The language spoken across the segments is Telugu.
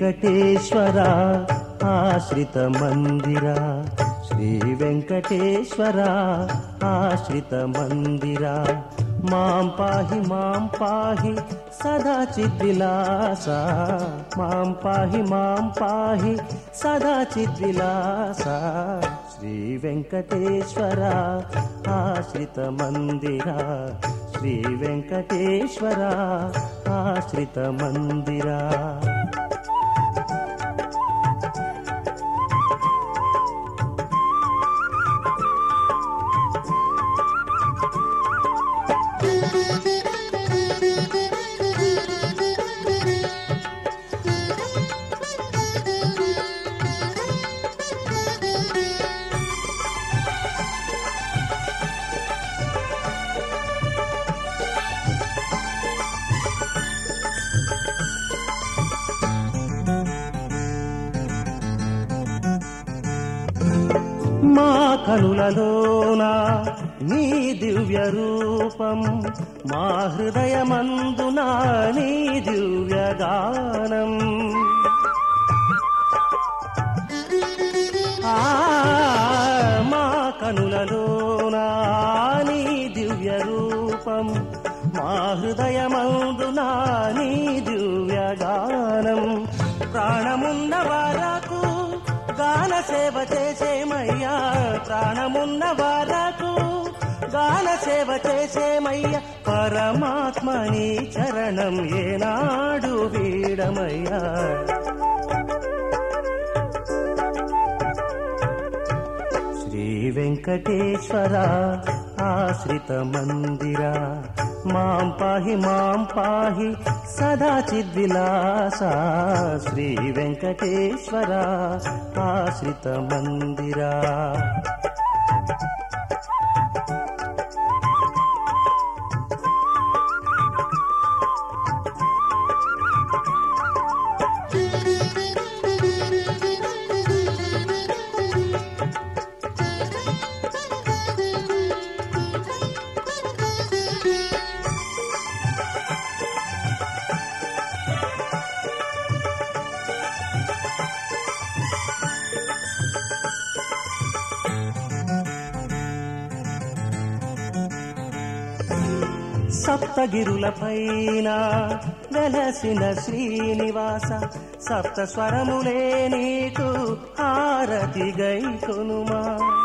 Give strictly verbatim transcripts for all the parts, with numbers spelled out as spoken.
వెంకటేశ్వర ఆశ్రిత మందిరా, శ్రీ వెంకటేశ్వర ఆశ్రిత మందిరా. మాం పాహి మాం పాహి సదా చిద్విలాస, మాం పాహి మాం పాహి సదా చిద్విలాస. శ్రీ వెంకటేశ్వర ఆశ్రిత మందిరా, శ్రీ వెంకటేశ్వర ఆశ్రిత మందిరా. మా కనులలోన నీ దివ్య రూపం, మా హృదయమందున నీ దివ్య గానం. ఆ మా కనులలోన నీ దివ్య రూపం, మా హృదయమందున నీ దివ్య గానం. ప్రాణమున్న వరకు గాన సేవ చేసేమయ్యా, ప్రాణమున్న వరకు గాన సేవ చేసేమయ్యా. పరమాత్మ నీ చరణం ఏనాడు వీడమయ్యా. శ్రీ వెంకటేశ్వర ఆశ్రిత మందిరా, మాం పాహి మాం పాహి సదా చిద్విలాస. శ్రీ వెంకటేశ్వర ఆశ్రిత మందిరా. సప్తగిరుల పైన వెలసిన శ్రీనివాస, సప్త స్వరములే నీకు హారతి గై కొనుమా.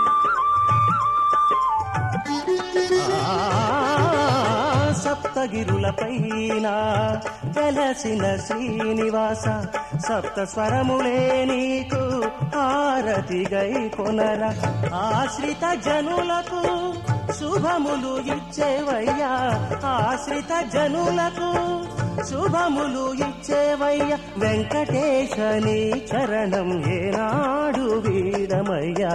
సప్తగిరుల పైన వెలసిన శ్రీనివాస, సప్త స్వరములే నీకు హారతి గై కొనర. ఆశ్రిత జనులకు శుభములు ఇచ్చేవయ్యా, ఆశ్రిత జనులకు శుభములు ఇచ్చేవయ్యా. వెంకటేశ నీ చరణం ఏనాడు వీడమయ్యా.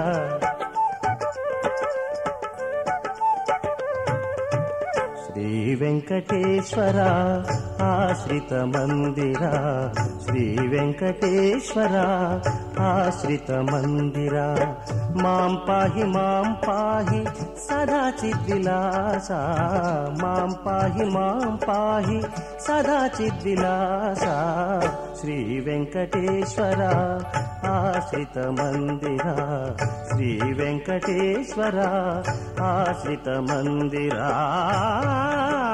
శ్రీ వెంకటేశ్వర ఆశ్రిత మందిరా, శ్రీ వెంకటేశ్వర ఆశ్రిత మందిరా. మాం పాహి మాం పాహి సదా చిద్విలాస, మాం పాహి మాం పాహి సదా చిద్విలాస. శ్రీ వెంకటేశ్వర ఆశ్రిత మందిరా, శ్రీ వెంకటేశ్వర ఆశ్రిత మందిరా.